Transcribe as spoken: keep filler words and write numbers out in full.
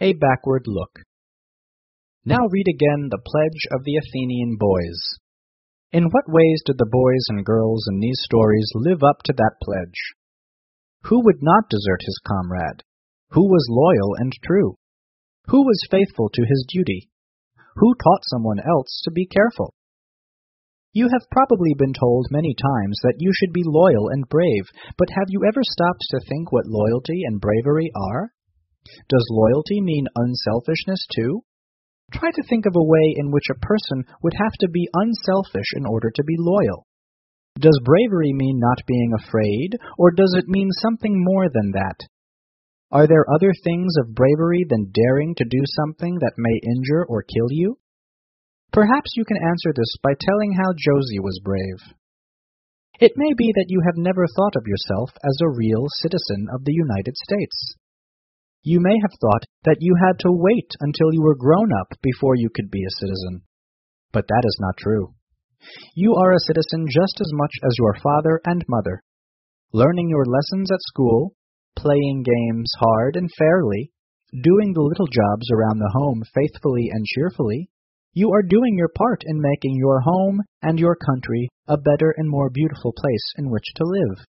A backward look. Now read again the pledge of the Athenian boys. In what ways did the boys and girls in these stories live up to that pledge? Who would not desert his comrade? Who was loyal and true? Who was faithful to his duty? Who taught someone else to be careful? You have probably been told many times that you should be loyal and brave, but have you ever stopped to think what loyalty and bravery are? Does loyalty mean unselfishness too? Try to think of a way in which a person would have to be unselfish in order to be loyal. Does bravery mean not being afraid, or does it mean something more than that? Are there other things of bravery than daring to do something that may injure or kill you? Perhaps you can answer this by telling how Josie was brave. It may be that you have never thought of yourself as a real citizen of the United States. You may have thought that you had to wait until you were grown up before you could be a citizen. But that is not true. You are a citizen just as much as your father and mother. Learning your lessons at school, playing games hard and fairly, doing the little jobs around the home faithfully and cheerfully, you are doing your part in making your home and your country a better and more beautiful place in which to live.